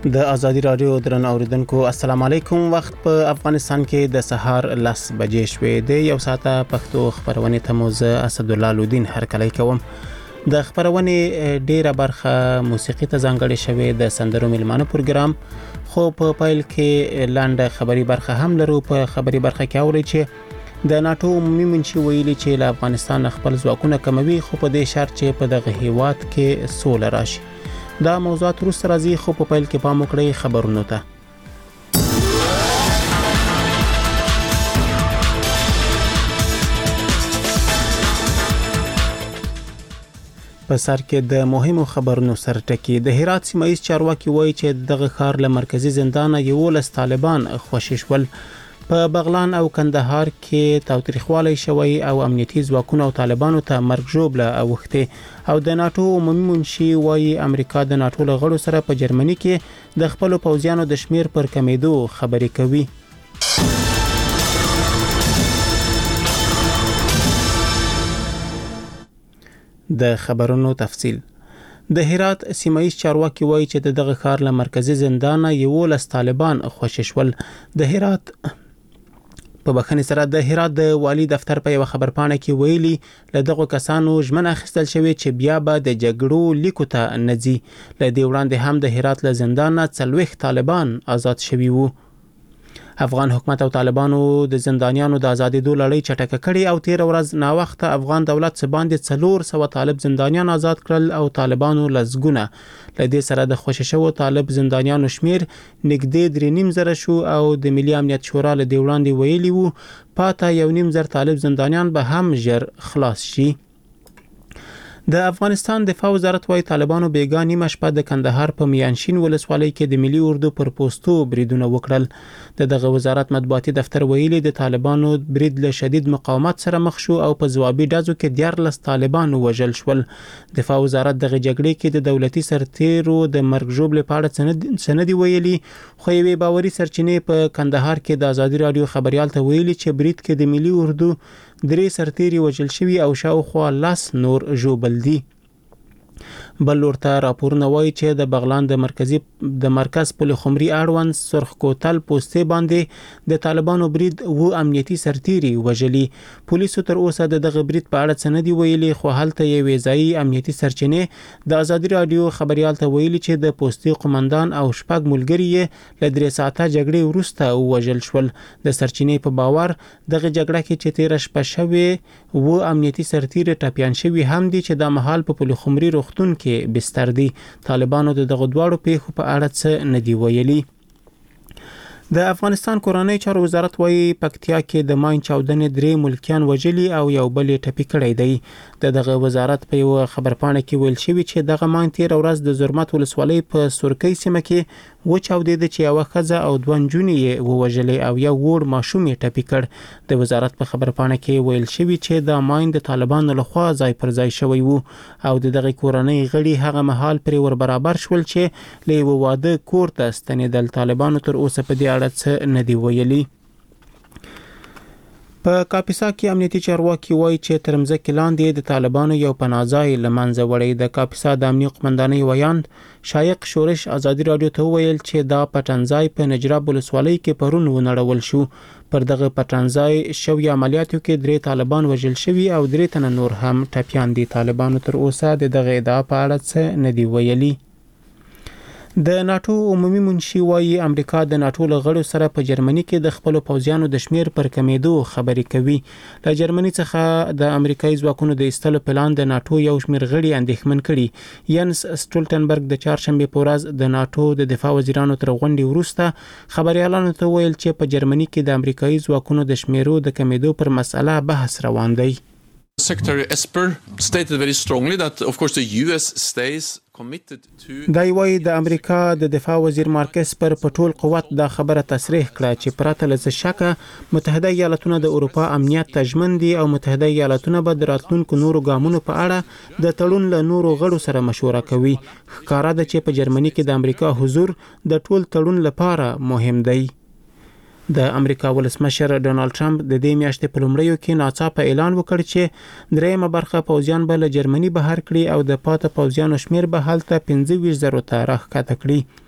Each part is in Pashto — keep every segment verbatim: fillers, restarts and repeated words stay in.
د ازادي رادیو درن اوریدونکو السلام علیکم. وخت په افغانستان کې د سهار لس بجې شوې د یو ساعته پښتو خبرونه ته موزه اسد الله لودین هرکلی کوم. د خبرونه ډیره برخه موسیقي ته ځانګړې شوې د سندرو ملمانه پروګرام، خو په پایل کې لاندې خبري برخه هم لرو. په خبري برخه کې اوري چې د ناتو عمومي منشي ویلي چې له افغانستان خپل ځواکونه کموي، خو په دې شرط چې په دغه هیواد کې سوله راشي. دا موضوعات وروسته راځي، خو په پیل کې پام وکړئ خبرونو ته. په سر کې د مهمو خبرونو سرټکی. د هرات سیمایي چارواکي وایي چې دغه ښار له مرکزی زندان یولس طالبان خوشی شول. په بغلان او کندهار کې تاوتریخوالی شوی او امنیتي ځواکونه او طالبانو ته مرګ ژوبله اوښتې. او د ناتو عمومي منشي وایي امریکا د ناتو له غړو سره په جرمني کې د خپلو پوځیانو د شمیر پر کمیدو خبرې کوي. د خبرونو تفصیل. د هرات سیمایي چارواکي وایي چې دغه ښار له مرکزی زندان یولس طالبان خوشی شول. د هرات په بخښنې سره د هرات د والی دفتر په یو خبرپاڼه کې ویلي له دغه کسانو ژمنه اخیستل شوې چې بیا به د جګړو لیکو ته نه ځي. له دې وړاندې هم د هرات له زندان نه څلوېښت طالبان آزاد شوي وو. افغان حکومت او طالبانو د زندانیانو د آزادېدو لړۍ چټکه کړې او تیر ورځ ناوخته افغان دولت څخه باندې څلور سوه طالب زندانیان آزاد کړل او طالبانو لزګونه. له دې سره د خوشی شوو طالب زندانیانو شمیر نږدې درې نیم زره شو او د ملي امنیت شورا له دې وړاندې ویلي وو پاته یو نیم زر طالب زندانیان به هم ژر خلاص شي. د افغانستان دفاع وزارت وايي طالبانو بیګا نیمه شپه د کندهار په میانشین ولسوالۍ کې د ملي اردو پر پوسټو بریدونه وکړل. د دغه وزارت مطبوعاتي دفتر ویلي د طالبانو برید له شدید مقاومت سره مخ شو او په ځوابي ډزو کې دیارلس طالبان وژل شول. دفاع وزارت دغه جګړې کې د دولتي سرتیرو د مرګ ژوبلې په اړه څه نه دي ویلي، خو یوې باوري سرچینې په کندهار کې د ازادي رادیو خبريال ته ویلي چې برید کې د ملي اردو درې سرتیري وژل شوي او شاوخوا لس نور ژوبل دي. بل ورته راپورونه وایي چې د بغلان د مرکزی د مرکز پل خمري اړوند سرخ کوتل پوسټې باندې د طالبانو برید و امنیتي سرتیري وژلي. پولیسو تر اوسه د دغه برید په اړه څه نه دی ویلي، خو هلته یوې ځایي امنیتي سرچینې د ازادي رادیو خبريال ته ویلي چې د پوسټې قومندان او شپږ ملګري یې له درې ساعته جګړې وروسته وژل شول. د سرچینې په باور دغه جګړه کې چې تیر شپه شوې و امنیتي سرتیري ټپیان شوي هم دي چې د محل په پل خمري روغتون کې بستر دي. طالبانو د دغه دواړو پیښو په اړه څه نه دی ویلي. د افغانستان کورنۍ چارو وزارت وايي پکتیا کې د ماین چاودنې درې ملکیان وژلي او یو بل یې ټپي کړی دی. د دغه وزارت په یو خبرپاڼه کې ویل شوی چې دغه ماین تیر ورځ د زرمت ولسوالۍ په سورکۍ سیمه کې و چاودېده چې یو ښځه او دوه نجونې یې ووژلې او یو وړ ماشوم یې ټپي کړ. د وزارت په خبرپاڼه کې ویل شوی چې د ماین د طالبانو لخوا ځای پر ځای شوی وو او د دغه کورنۍ غړي هغه مهال پرې ور برابر شول چې له یو واده کور ته ستنېدل. طالبانو تر اوسه په دې اړه څه نه دی ویلي. په کاپیسا کې امنیتي چارواکي وایي چې تر مځکې لاندې د طالبانو یو پناهځای له منځه وړی. د کاپیسا د امنیت قومندانۍ ویاند شایق شورش ازادي رادیو ته وویل چې دا پټنځای په نجراب ولسوالۍ کې پرون ونړول شو. پر دغه پټنځای شوی عملیاتو کې درې طالبان وژل شوي او درې تنه نور هم ټپیان دي. طالبانو تر اوسه د دغه ادعا په اړه څه نه دی ویلي. د ناتو عمومي منشي وایي امریکا د ناتو له غړو سره په جرمني کې د خپل پوځیانو د شمیر پر کمیدو خبرې کوي. له جرمني څخه د امریکایي ځواکونو د ایستلو پلان د ناتو یو شمیر غړي اندېښمن کړي. ینس سټولټنبرګ د چهارشنبه په ورځ د ناتو د دفاع وزیرانو تر غونډې وروسته خبريالانو ته ویل چې په جرمني کې د امریکایي ځواکونو د شمیرو د کمیدو پر مسله بحث روان دی. Secretary Esper stated very strongly that of course the U S stays committed to دا وایي د امریکا د دفاع وزیر مارکس پر پټول قوت دا خبره تصریح کړه چې پراته له شکه متحده ایالاتونه د اروپا امنیت ته ژمن دي او متحده ایالاتونه به د راتلونکو نورو ګامونو په اړه د تړون له نورو غړو سره مشوره کوي. ښکاره ده چې په جرمني کې د امریکا حضور د ټول تړون لپاره مهم دی. د امریکا ولسمشر ډونالد ټرمپ د دې میاشتې په لومړیو کې ناڅاپه اعلان وکړ چې درېیمه برخه پوځیان به له جرمني بهر کړي او د پاته پوځیانو شمیر به هلته پنځه ویشت زرو ته راښکته کړي.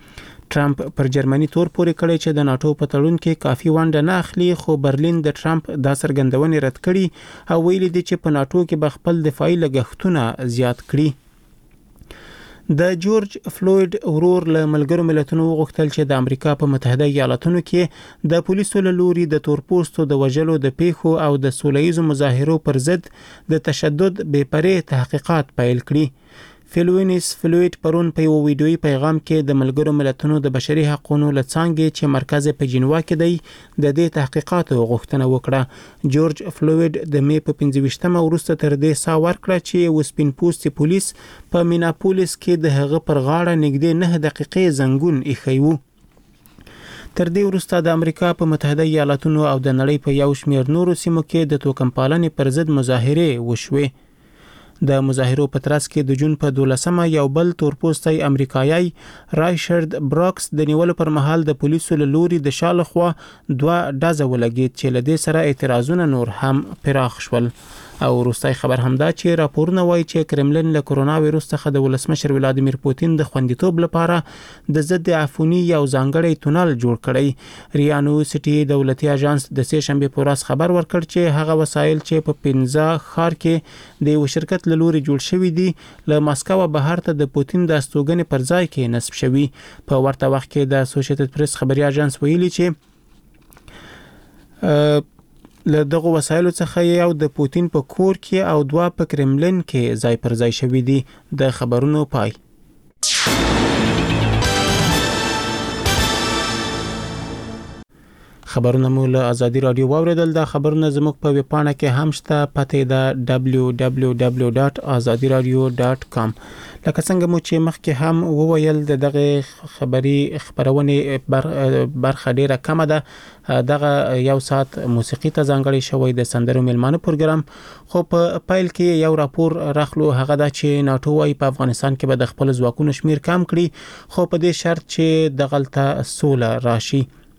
ټرمپ پر جرمني تور پورې کړی چې د ناتو په تړون کې کافي ونډه نه اخلي، خو برلین د ټرمپ دا څرګندونې رد کړي او ویلي دي چې په ناتو کې به خپل دفاعي لګښتونه زیات کړي. د جورج فلوید ورور له ملګرو ملتونو وغوښتل چې د امریکا په متحده ایالاتونو کې د پولیسو له لوري د تورپوستو د وژلو د پیښو او د سولهییزو مظاهرو پر ضد د تشدد بې پرې تحقیقات پیل کړي. فلوینس فلوید پرون په یو ویډیويي پیغام کې د ملګرو ملتونو د بشري حقوقو له څانګې چې مرکز په جنیوا کې دی د دې تحقیقاتو غوښتنه وکړه. جورج فلوید د مې په پنځه ویشتمه وروسته تر دې سا ورکړه چې وسپین پوستي پولیس په میناپولیس کې د هغه پر غاړه نږدې نه دقیقې زنګون ایښی و. تر دې وروسته د امریکا په متحده ایالاتونو او د نړۍ په یو شمېر نورو سیمو کې د توکم پالنې پر ضد مظاهرې وشوې. د مظاهرو په ترڅ کې د جون په دولسمه یو بل تورپوستی امریکایي رایشرد براکس د نیولو پر مهال د پولیسو له لوري د شاله خوا دوه ډزه ولګېد چې له دې سره اعتراضونه نور هم پراخ شول. او وروستی خبر همدا چې راپورونه وایي چې کرملن له کرونا وایروس څخه د ولسمشر ولادیمیر پوتین د خوندیتوب لپاره د ضد عفوني یو ځانګړی تونل جوړ کړی. ریا نیوسټي دولتي اژانس د سې شنبې په ورځ خبر ورکړ چې هغه وسایل چې په پنځه ښار کې د یو شرکت له لوري جوړ شوي دي له ماسکو بهر ته د پوتین د استوګنې پر ځای کې نصب شوي. په ورته وخت کې د اسوسییټډ پریس خبري اژانس ویلي چې له دغه وسایلو څخه یو د پوتین په کور کې او دوه په کرملن کې ځای پر ځای شوي دي. د خبرونو پای. خبرونه مو له ازادي رادیو واوریدل. دا خبرونه زموږ په ویب پاڼه کې هم شته، پته ده دبلیو دبلیو دبلیو ډاټ ازادي رادیو ډاټ کام. لکه څنګه مو چې مخکې هم وویل د دغه خبري خبرونه برخه ډیره کمه ده. دغه یو ساعت موسیقي ته ځانګړی شوی د سندرو میلمانه پروګرام، خو په پیل کې یو راپور راخلو هغه دا چې ناتو وايي په افغانستان کې به د خپل ځواکونو شمیر کم کړي، خو په دې شرط چې د غلطه سوله راشي.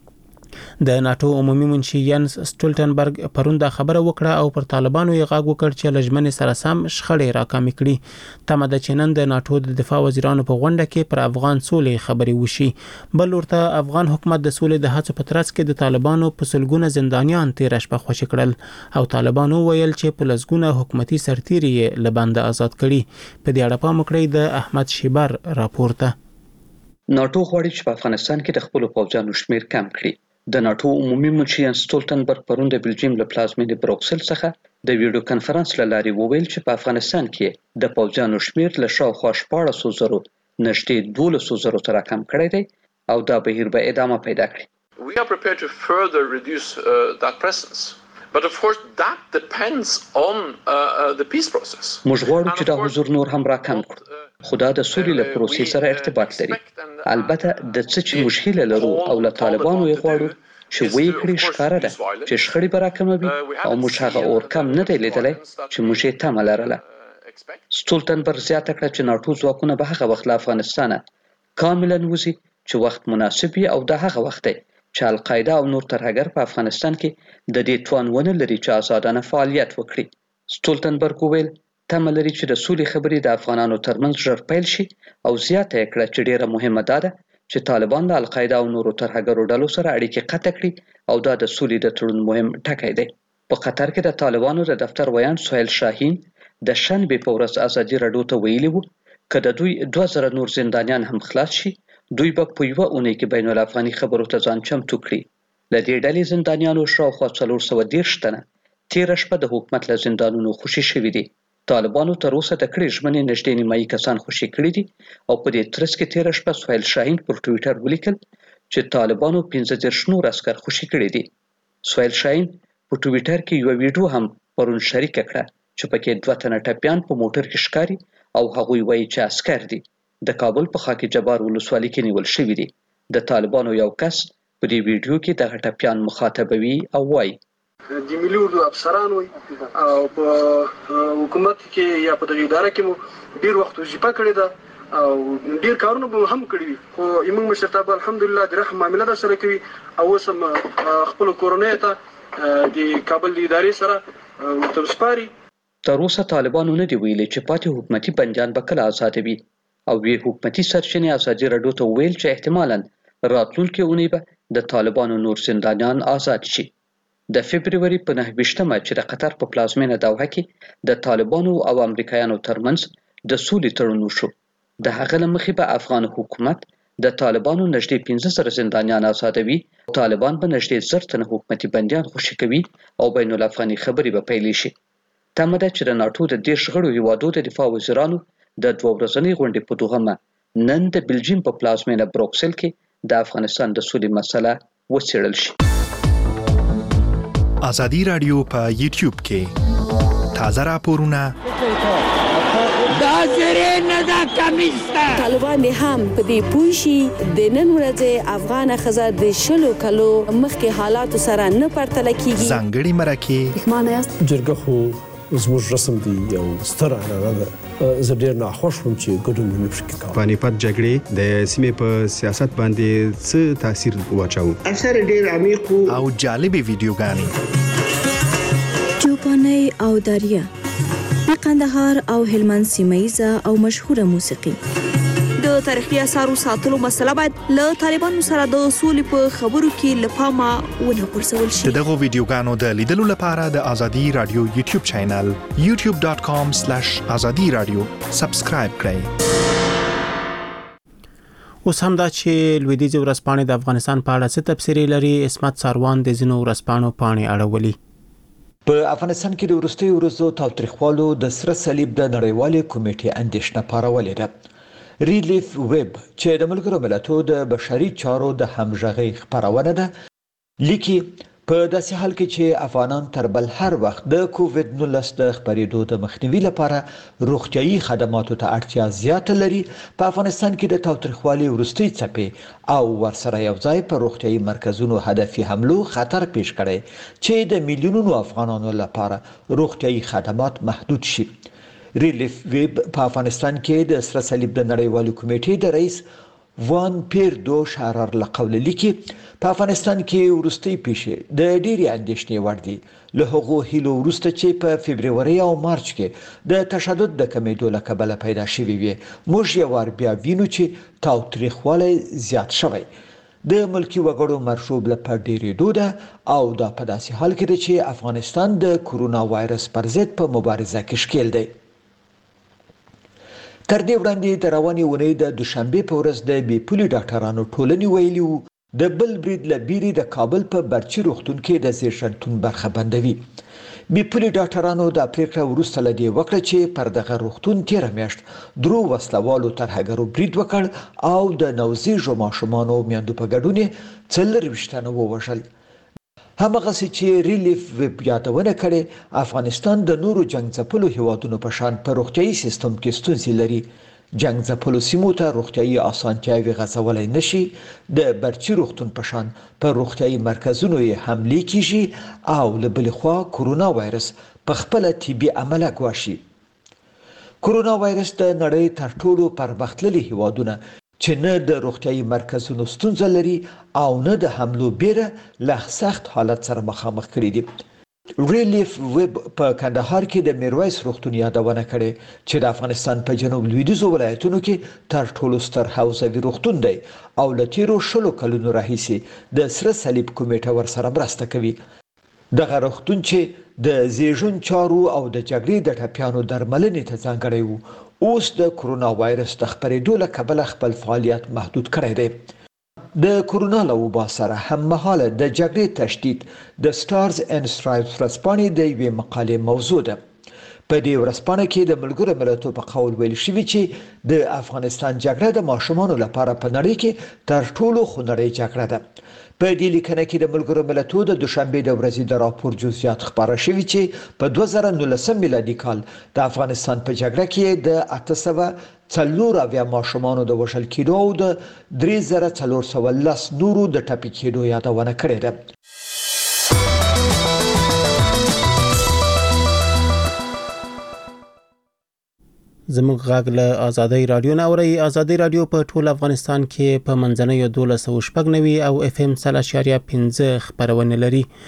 د ناتو عمومي منشي ینس سټولټنبرګ پرون دا خبره وکړه او پر طالبانو یې غاګ وکړ چې لجمن سره سم شخړې راکامې کړي. تمه ده چې نن د ناتو د دفاع وزیرانو په غونډه کې پر افغان سولې خبرې وشي. بل ورته افغان حکومت د سولې د هڅو په ترڅ کې د طالبانو په سلګونه زندانیان تیر شپه خوشي کړل او طالبانو ویل چې په لسګونه حکومتي سرتیري یې له بنده آزاد کړي. په دې اړه پام وکړئ د احمد شیبر راپورته. ناتو غواړي چې په افغانستان کې د خپل پوځیانو شمیر کم کړي. د ناتو عمومي منشي ینس سټولټنبرګ پرون د بلجیم له پلازمینې بروکسل څخه د ویډیو کانفرنس له لارې وویل چې په افغانستان کې د پوځیانو شمیر له شاوخوا شپاړسو زرو نږدې دولسو زرو ته راکم کړی دی او دا بهیر به ادامه پیدا کړي. We are prepared to further reduce uh, that presence. But of course that depends on uh, uh, the peace process. موږ غواړو چې دا حضور نور هم راکم کړو، خو دا د سولې له پروسې سره ارتباط لري. البته د څه چې موږ هیله لرو او له طالبانو یې غواړو چې وایي کړي ښکاره ده چې شخړې به راکموي او موږ هغه اور کم نه دی لیدلی چې موږ یې تمه لرله. سټولټنبرګ زیاته کړه چې ناتو ځواکونه به هغه وخت له افغانستانه کاملا وځي چې وخت مناسب وي او دا هغه وخت دی چې القاعده او نور ترهګر په افغانستان کې د دې توان ونه لري چې آزادانه فعالیت وکړي. سټولټنبرګ وویل تمه لري چې د سولې خبرې د افغانانو ترمنځ ژر پیل شي او زیاته یې کړه چې ډیره مهمه ده چې طالبان د القاعده او نورو ترهګرو ډلو سره اړیکې قطع کړي او دا د سولې د تړون مهم ټکی دی. په قطر کې د طالبانو د دفتر ویان سهیل شاهین د شنبې په ورځ ازادي راډیو ته ویلي وو که د دوی دوه زره نور زندانیان هم خلاص شي دوی به په یوه اونۍ کې بین الافغاني خبرو ته ځان چمتو کړي. له دې ډلې زندانیانو شاوخوا څلور سوه دېرش تنه تېره شپه د حکومت له زندانونو خوشي شوي دي. طالبانو تر اوسه د کړې ژمنې نږدې نیمایي کسان خوشي کړي دي او په دې ترڅ کې تېره شپه سهیل شاهین پر ټویټر ولیکل چې طالبانو پنځه دېرش نور عسکر خوشي کړي دي. سهیل شاهین په ټویټر کې یوه ویډیو هم پرون شریکه کړه چې پکې دوه تنه ټپیان په موټر کې ښکاري او هغوی وایي چې عسکر دي. د کابل په خاک جبار ولسوالۍ کې نیول شوي دي. د طالبانو یو کس په دې ویډیو کې دغه ټپیان مخاطبوي او وایي د ملي اردو افسران وي او په حکومت کې یا په دغه اداره کې مو ډیر وخت وظیفه کړې ده او ډیر کارونه به هم کړی وي، خو موږ مشرتابه الحمدلله د رحم معامله در سره کوي او اوس هم خپل کورنۍ ته د کابل د ادارې سره ورته سپاري. تر اوسه طالبانو نه دی ویلي چې پاتې حکومتي بندیان به کله ازادوي او وی حکومتي سرچینې ازادي راډیو ته ویل چې احتمالاً راتلونکي اونۍ به د طالبانو نور زندانیان آزاد شي. د فبرवरी په نهه ویشتمه چې د قطر په پلازمینه دوحه کې د طالبانو او امریکایانو ترمنځ د سولې تړون وشو. د هغه له مخې به افغان حکومت د طالبانو نږدې پنځه زره زندانیان آزادوي. طالبان به نږدې زر تنه حکومتي بندیان خوشي کوي او بین الافغاني خبرې به پیل شي. تمه ده چې د ناټو د دېرش غړو هیوادو د دفاع وزیرانو د دوه ورځنۍ غونډې په دوهمه نن د بلجیم په پلازمینه بروکسل کې د افغانستان د سولې مسله وڅېړل شي. ازادي رادیو په یوټیوب کې تازه راپورونه دا زری نه دا کمیسته طالبان هم په دې پوه شي د نن ورځې افغان ښځه د شلو کلو مخکې حالاتو سره نه پرتله کیږي. ځانګړي مرکې معنی است جرګه خو زموږ رسم دی یو ستر عنعنه ده. زه ډېر ناخوښ وم چې ګډون مې نه پکې کاوه. پانیپت جګړې د سیمې په سیاست باندې څه تاثیر واچاوه؟ اثر ډېر عمیق او جالبې ویډیوګانې چوپانۍ او دریا د قندهار او هلمند سیمه او مشهوره موسیقي. د تاریخي اثارو ساتلو مسله باید له طالبانو سره د سولې په خبرو کې له پامه ونه غورځول شي. دغه ویډیوګانو د لیدلو لپاره د ازادي رادیو یوټیوب چینل یوټیوب ډاټ کام سلیش ازادي رادیو سبسکرایب کړئ. اوس هم دا چې لویدیځ ورځپاڼې د افغانستان په اړه څه تبصرې لري. اسمت ساروان د ځینو ورځپاڼو پاڼې اړولي. په افغانستان کې د وروستیو ورځو تاوتریخوالو د سره صلیب د نړیوالې کمیټې اندېښنه پارولې ده. ریلیف ویب چې د ملګرو ملتونو د بشري چارو د همغږۍ خپرونه ده لیکي په داسې حال کې چې افغانان تر بل هر وخت د کووډ نولس د خپرېدو د مخنیوي لپاره روغتیايي خدماتو ته اړتیا زیاته لري، په افغانستان کې د تاوتریخوالي وروستۍ څپې او ورسره یو ځای په روغتیايي مرکزونو هدفي حملو خطر پیش کړی چې د میلیونونو افغانانو لپاره روغتیايي خدمات محدود شي. ریلیف ویب په افغانستان کې د سره صلیب د نړیوالې کمیټې د رئیس وان پیردو شارر له قوله لیکي په افغانستان کې وروستۍ پیښې د ډېرې اندېښنې وړ دي، له هغو هیلو وروسته چې په فبرवरी او مارچ کې د تشدد د کمیدو له کبله پیدا شوي وي. موږ یو وار بیا وینو چې تاوتریخوالی زیات شوی، د ملکی وګړو مرشوب له په ډېرېدو ده او دا په داسې حال کې ده چې افغانستان د کرونا وایرس پر ضد په مبارزه کې ښکېل دی. تر دې وړاندې د روانې اونۍ د دوشنبې په ورځ د بې پولي ډاکټرانو ټولنې ویلي وو د بل برید له بیرې د کابل په برچي روغتون کې د زیرشنتون برخه بندوي. بې پولي ډاکټرانو دا پریکړه وروسته له دې وکړه چې پر دغه روغتون تېره میاشت درو وسلوالو ترهګرو برید وکړ او د نوزیږو ماشومانو او میندو په ګډون یې څلرویشت تنه ووژل. همغسې چې ریلیف ویب یادونه کړې افغانستان د نورو جنګ ځپلو هیوادونو په شان په روغتیايي سیستم کې ستونزې لري. جنګ ځپلو سیمو ته روغتیايي اسانتیاوې غځولی نشي، د برچي روغتون په شان په روغتیايي مرکزونو یې حملې کیږي او له بلې خوا کرونا وایرس په خپله طبي عمله ګواښي. کرونا وایرس د نړۍ تر ټولو پرمختللي هیوادونه چې نه د روغتیايي مرکزونو ستونزه لري او نه د حملو بیره له سخت حالت سره مخامخ کړي دي. ریلیف ویب په کندهار کې د میرویس روغتون یادونه کړې چې د افغانستان په جنوب لویدیځو ولایتونو کې تر ټولو ستر حوزوي روغتون دی او له تیرو شلو کلونو راهیسې د سره صلیب کمیټه ورسره مرسته کوي. دغه روغتون چې د زیږون چارو او د جګړې د ټپیانو درملنې ته ځانګړی و اوس د کرونا وایرس د خپرېدو له کبله خپل فعالیت محدود کړی دی. د کرونا له وبا سره هممهاله د جګړې تشدید د سټارز اینډ سټرایپس ورځپاڼې د یوې مقالې موضوع ده. په دې ورځپاڼه کې د ملګرو ملتونو په قول ویل شوي چې د افغانستان جګړه د ماشومانو لپاره په نړۍ کې تر ټولو خونړۍ جګړه ده. په دې لیکنه کې د ملګرو ملتونو د دوشنبې د ورځې د راپور جزئیات خپاره شوي چې په دوه زره نولسم میلادي کال د افغانستان په جګړه کې د اته سوه څلور اویا ماشومانو د وژل کېدو او د درې زره څلور سوه لس نورو د ټپي کېدو یادونه کړې ده. زموږ غږ له ازادي رادیو نه اورئ. ازادي رادیو په ټول افغانستان کې په منځنیو دولس سوه شپږ نوي او اف ام سل اشاریه پنځه خپرونه لري.